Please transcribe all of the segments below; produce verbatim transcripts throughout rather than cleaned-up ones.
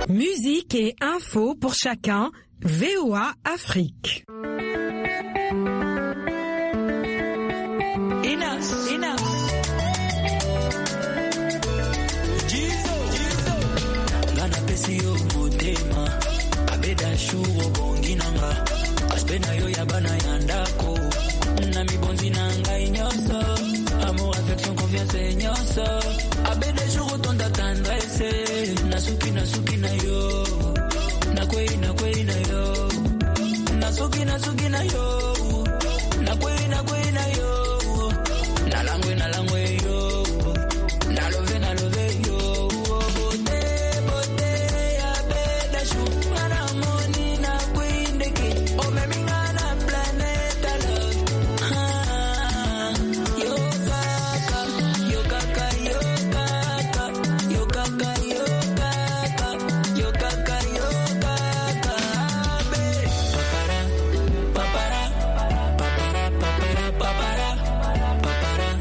Musique et info pour chacun, V O A Afrique. Enough, enough. Jesus, Jesus. Ngana pesi yo motema, abeda shuwo bonginanga, aspena yo yabana yandako, na mibonzi nanga inyoso, amour, affection, confiance inyoso, abeda shuwo tonda tendresse, nasuki nasuki na yo, nakwei nakwei na yo, nasuki nasuki na yo, nakwei nakwei na yo. Na langwe na langwe yo, na love na love yo, bote bote ya beda shu, na moni na kwindeki, o me minga na planeta love. Ah, yo kaka, yo kaka, yo kaka, yo kaka, yo kaka, yo kaka, yo kaka, be papara, papara, papara, papara, papara.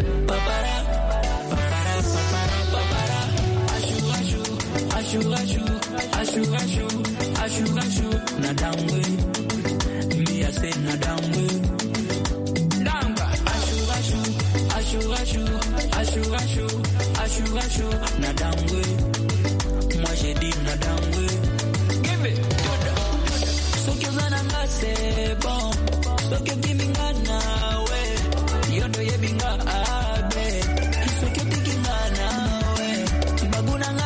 Ashu, ashu, ashu, ashu, ashu, ashu, na dangwe. Me I say na dangwe. Danga. Ashu, ashu, ashu, ashu, ashu, ashu, ashu, ashu, na dangwe. Moi j'ai dit na dangwe. Give it. So que zana nga c'est bon. So que biminga na we. Yondo ye binga abe. So que biminga na we. Baguna nga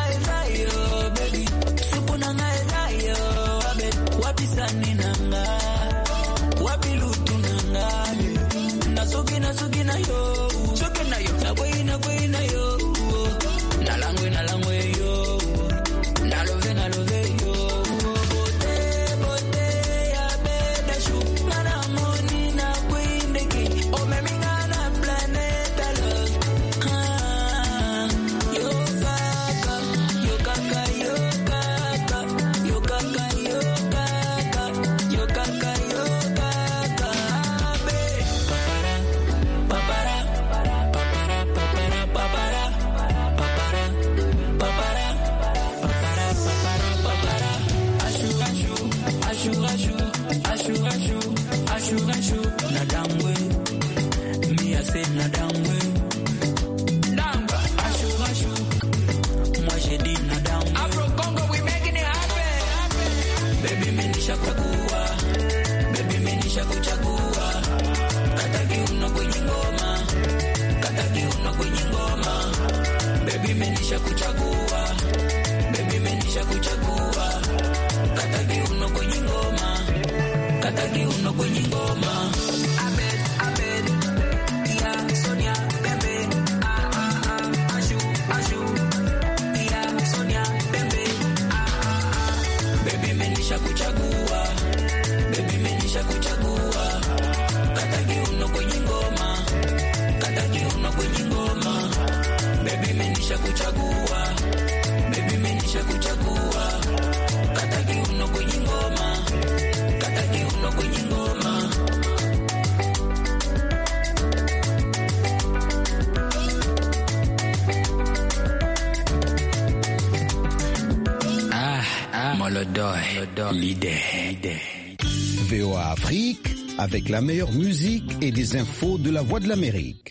sani nanga wapi lutu nanga nasuki nasuki na yo suki na yo na kwei na kwei na yo na langwe na langwe yo na love na love yo bote bote ya beda shu na moni na kwei ndeki o me minga na planeta love. Ah, yo kaka yo kaka yo kaka yo kaka yo yo kaka yo kaka be papara papara papara papara papara papara papara papara papara ashu ashu ashu ashu ashu ashu ashu ashu na dangwe me I say na dangwe danga ashu ashu moi j'ai dit na dangwe Afro Congo we making it happen baby me nishakuwa baby me nishakuchagua kata kiuno kwenye ngoma kata kiuno kwenye ngoma baby me nishakuchagua baby me nishakuchagua kata kiuno kwenye ngoma kata kiuno kwenye ngoma Abed Abed ya Sonia bebe ah ah ah ashu ashu ya Sonia bebe ah ah ah baby me nishakuchagua baby me nishakuchagua kata kiuno kwenye ngoma kata kiuno kwenye ngoma baby me nishakuchagua baby me nishakuchagua kata kiuno kwenye ngoma kata kiuno kwenye ngoma. Ah ah Molodoi leader leader V O A Afrique, avec la meilleure musique et des infos de la Voix de l'Amérique.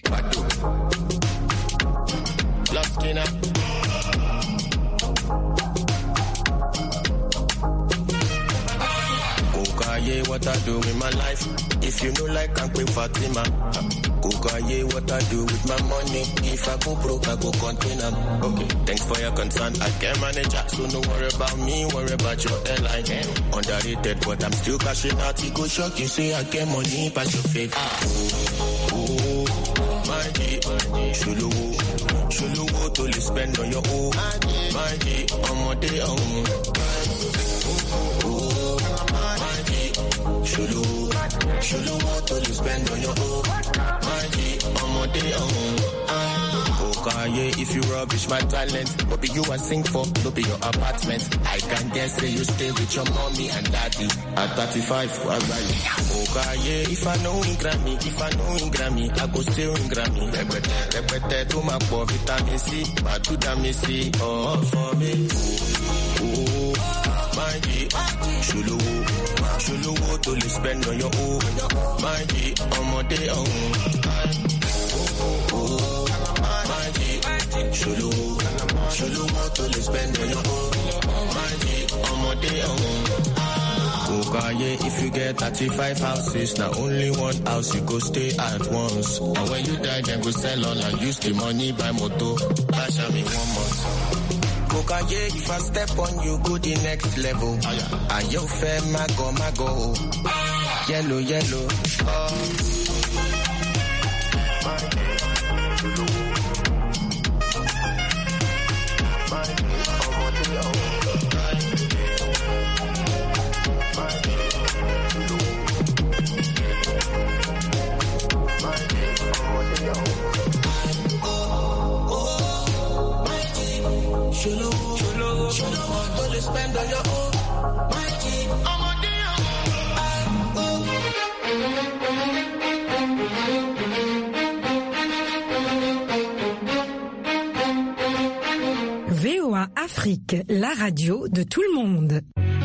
Kukaye, what I do with my life. If you know like I'm Queen Fatima. Kukaye, what I do with my money. If I go broke, I go contain them. Okay, thanks for your concern. I can manage that. So no worry about me, worry about your airline. Underrated, but I'm still cashing out. You go shock, you say I get money, pass your faith. Oh, oh, my G, Shulu, Shulu, to you spend on your own. My G, on my day, on. Oh, my G, Shulu, Shulu, to you spend on your own. My G, on my day, on. Kukaye, if you rubbish my talent, but be you I sing for, no be your apartment. I can guess say you stay with your mommy and daddy. At thirty-five, what about you? Kukaye, if I know in Grammy, if I know in Grammy, I go still in Grammy. Repete, repete, to my poor vitamin C, but to vitamin C, oh, for me. Ooh, ooh. go to the spend on your own. My G, I'm a day on. My G, Shulu, Shulu go to the spend on your own. My G, I'm a day on. Okaye, if you get thirty-five houses, now only one house you go stay at once. And when you die, then go sell all and use the money buy moto. Bash me one month. Okaye, if I step on you, go the next level. Are you fair, mago, mago? Yellow, yellow. Oh. Sholo, sholo, sholo, don't you spend on your own. My G, I'm on the V O A Afrique, la radio de tout le monde.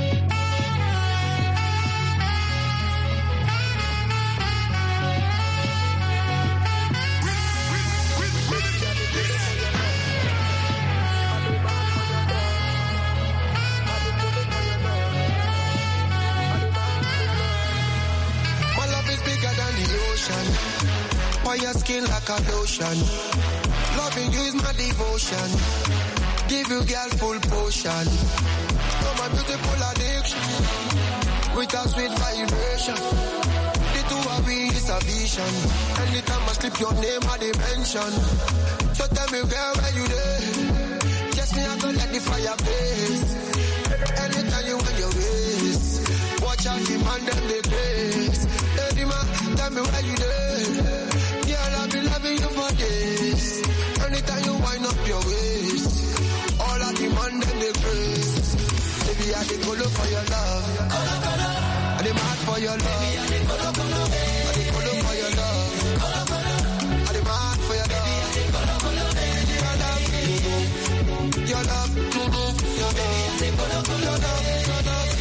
Your skin like a lotion. Loving you is my devotion. Give you girl full potion. You're my beautiful addiction. With a sweet vibration. The two of we is a vision. Anytime I slip your name I dimension. So tell me girl where you there. Just me I go let the fire blaze. Anytime you want your ways. Watch out the man them they place. Hey man, tell me where you there. Girl, I've been loving you for days. Anytime you wind up your waist, all I demand them they praise. Baby, I dey colo for your love. Colo, colo. I dey mad for your love. Baby, I dey colo, colo. I dey colo for your love. Colo, colo. I dey mad for your love. Baby, I dey colo, colo. Your love, your love, your love. Baby, I dey colo, colo. Your love, your love,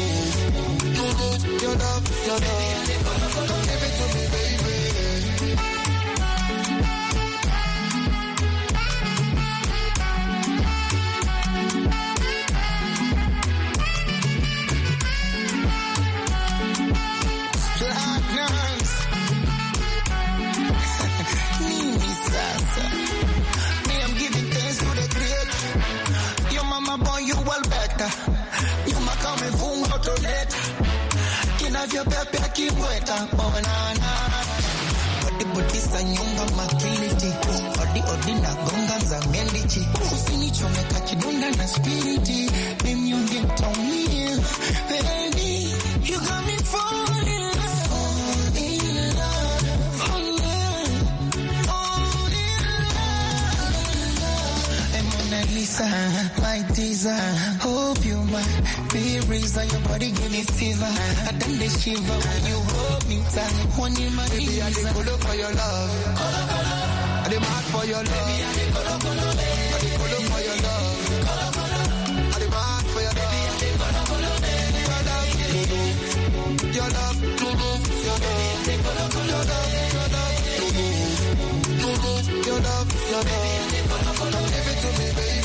your love, your love. Baby, I dey colo, colo. Come give it to me, baby. Your pepe akiweka bonana odi bodi sanyonga makiniti odi odi na gonga za mendichi usinichomeka kidonda na spiriti mimi unge mtaumia baby you got me falling in love in love oh yeah oh yeah Mona Lisa my desire hope you might be reason your body give me fever. I done the shiver when you hold me tight. One in my baby, I dey colo for your love. Colo, colo. I dey mad for your love. Baby, I dey colo, colo. I dey colo for your love. Colo, colo. I dey mad for your love. Baby, I dey colo, colo. Your love, your love, your love. Baby, I dey colo, colo. Your love, your love, your love, your love. Baby, I dey colo, colo. Give it to me, baby.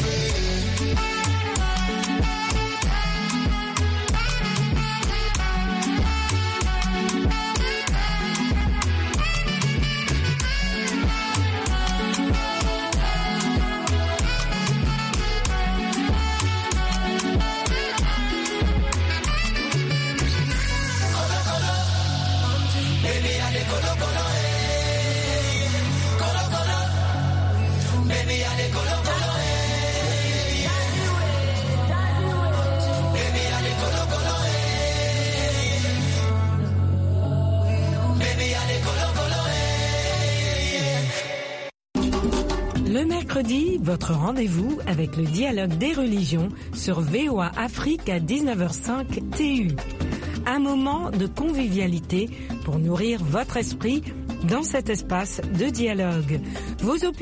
Le mercredi, votre rendez-vous avec le dialogue des religions sur V O A Afrique à dix-neuf heures cinq T U. Un moment de convivialité pour nourrir votre esprit dans cet espace de dialogue. Vos opinions